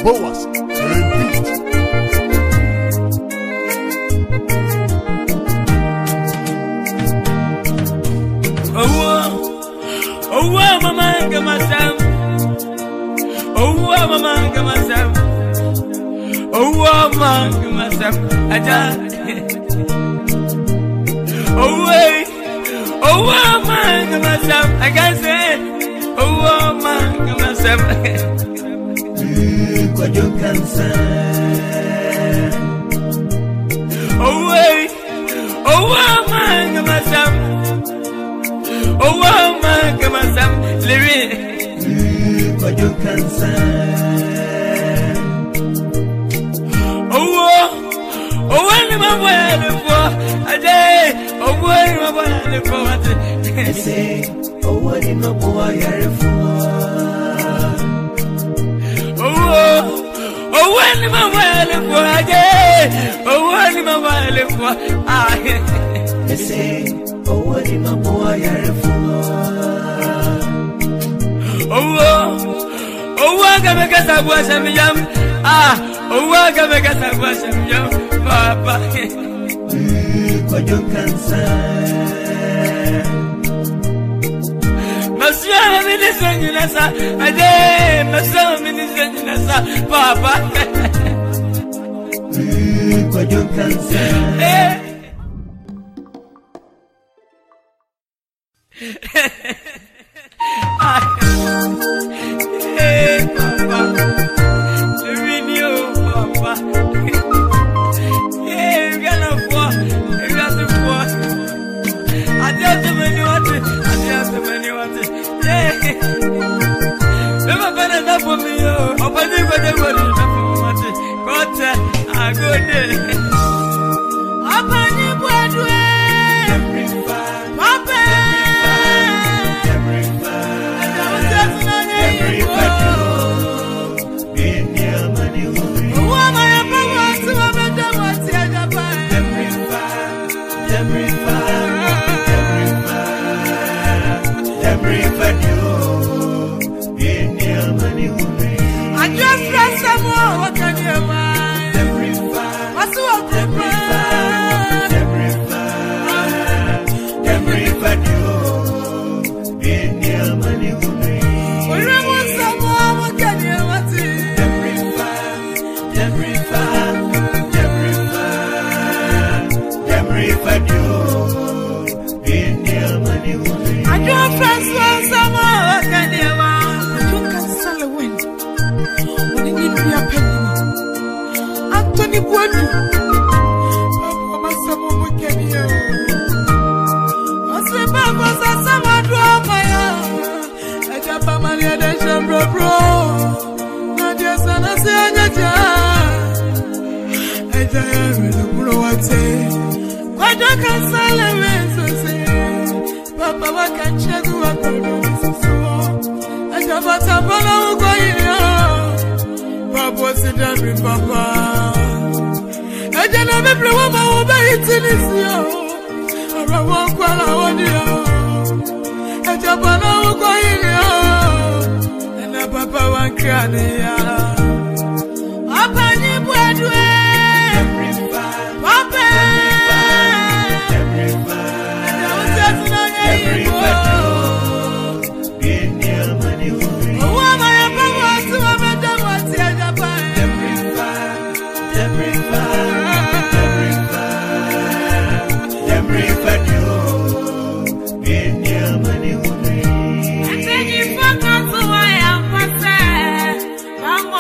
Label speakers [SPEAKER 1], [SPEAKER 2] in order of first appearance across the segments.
[SPEAKER 1] Boas, repeat.
[SPEAKER 2] Oh, mama, come on, Sam. Oh, mama, come on, Sam. Oh, mama, come on, Sam. Aja. Oh, wait. Oh, mama, come on, Sam. I can't say. Oh, mama, come on, Sam.
[SPEAKER 3] What you can say.
[SPEAKER 2] Oh, wait. Oh, mama, come on, Sam. Oh, man, come on, Sam, living.
[SPEAKER 3] What you can say.
[SPEAKER 2] Oh, when my boy for a day. Oh, when my boy for a day.
[SPEAKER 3] I say, oh, what in my boy for.
[SPEAKER 2] Oh, when my boy for a day. Oh, when my boy for a day.
[SPEAKER 3] I say, oh, what in my boy for.
[SPEAKER 2] Oh, I can make us a wash and yum. Oh, I can make us a wash and yum, Papa.
[SPEAKER 3] What you can say.
[SPEAKER 2] Monsieur, Minister, a day, Monsieur, Minister, Papa.
[SPEAKER 3] What you can say.
[SPEAKER 2] Hey, Papa, the video, Papa. Hey, we got no for, we got the for. I just the many water, I just the many water. Yeah, never been enough for me. Oh, but you got enough for water. Got I go there. Upon you, Broadway.
[SPEAKER 4] Money,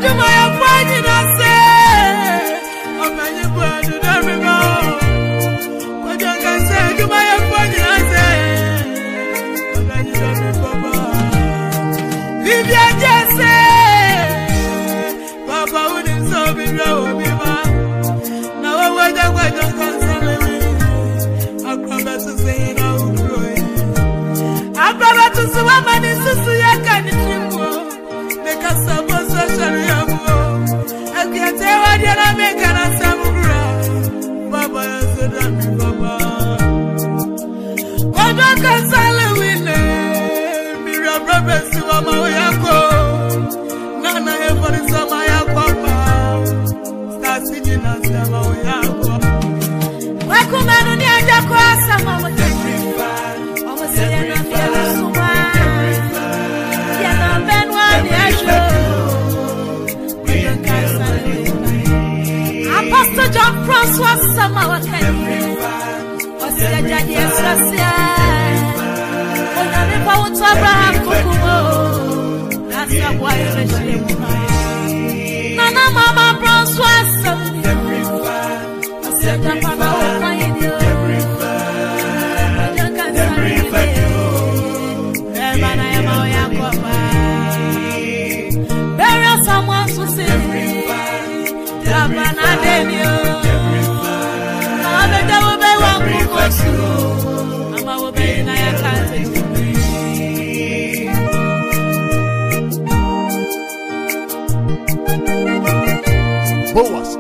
[SPEAKER 1] Boas,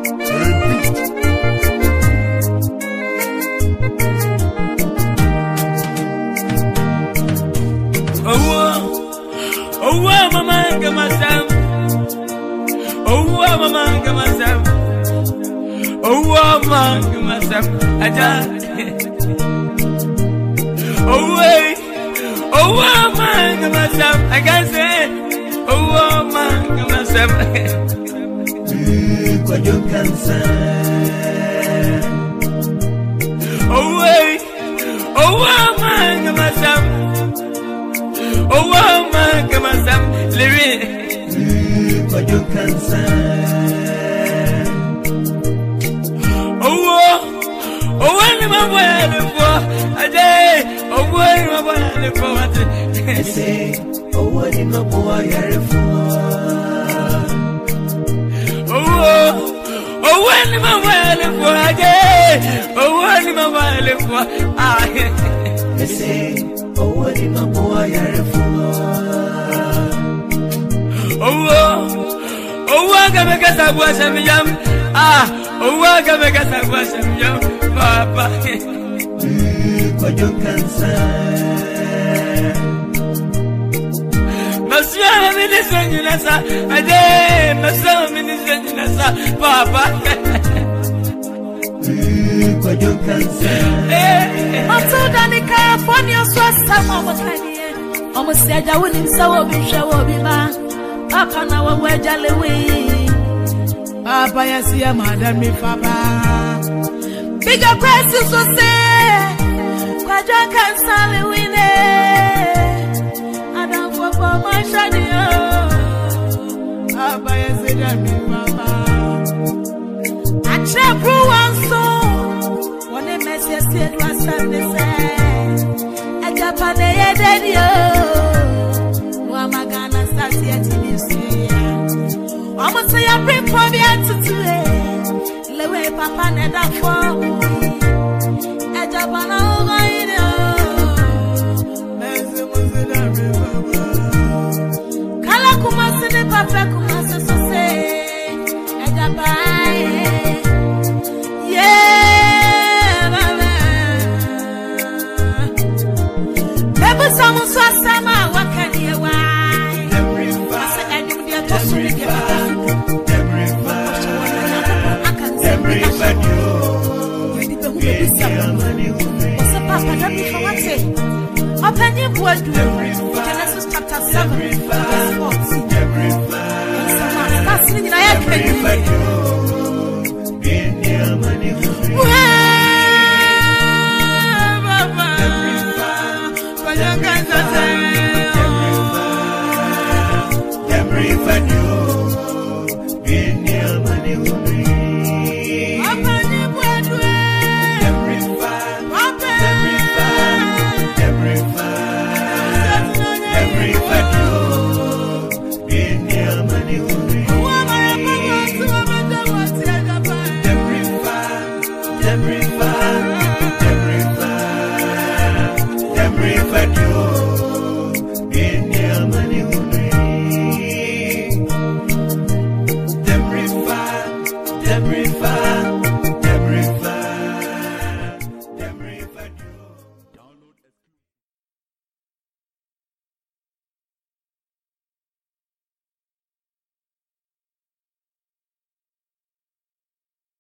[SPEAKER 2] I can't say, oh, man, myself.
[SPEAKER 3] What you can say?
[SPEAKER 2] Oh, man, myself. Oh, man, myself. Living.
[SPEAKER 3] What you can say?
[SPEAKER 2] Oh, when my way for a day. Oh, when my way for
[SPEAKER 3] I say, oh, what in my boy, you're
[SPEAKER 2] oh, when my way for a day. Oh, when my way for
[SPEAKER 3] I say, oh, what in my boy, you're
[SPEAKER 2] oh, I can make us a wash and yum. Oh, I can make us a wash and yum, Papa.
[SPEAKER 3] What you can say?
[SPEAKER 2] Monsieur Minister, a day, Monsieur Minister, Papa.
[SPEAKER 3] What you can say?
[SPEAKER 4] California, so some almost said I wouldn't so be show be man. Papa, now we're jolly way. Papa, yes, yeah, madam, me, Papa. Bigger prices will say, Quadra can sally win it. I don't go for my shady. Papa, yes, yeah, me, Papa. I trap through one song. One a message said was Sunday said, a Japanese daddy. No, I'm gonna start yet in this year. Almost say I bring for me to Lewe Papa Neda for a Japana Kala Kumasi de Papa Kumasi so say a Japan. Yeah, Baba Samu Sama, what can you why? I said, and you get to see Genesis chapter 7, verse 14.